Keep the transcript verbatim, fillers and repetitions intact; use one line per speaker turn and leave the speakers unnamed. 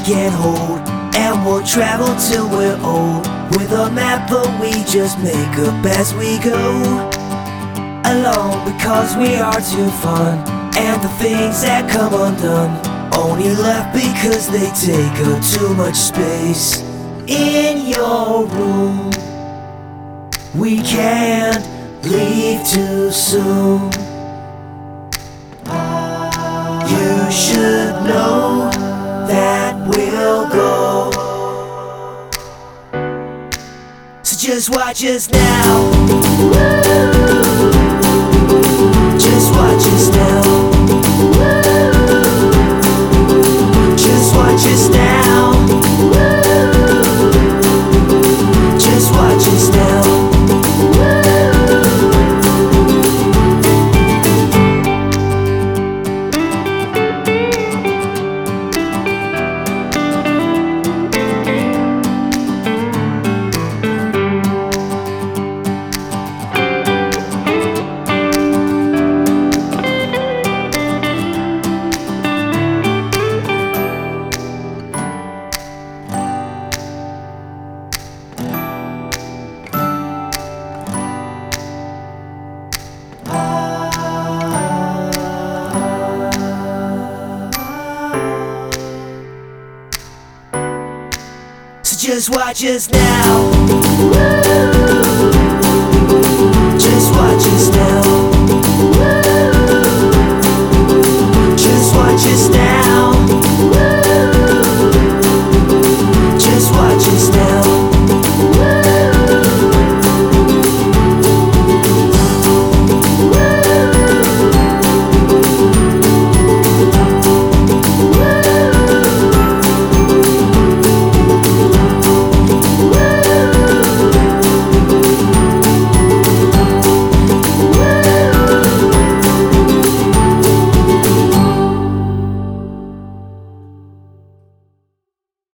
can hold, and we'll travel till we're old. With a map but we just make up as we go along, because we are too fun, and the things that come undone only left because they take up too much space in your room. We can't leave too soon. You should know that we'll go, so just watch us now. Just watch us now. Just watch us now. Just watch us now. Just watch us now. Just watch us now.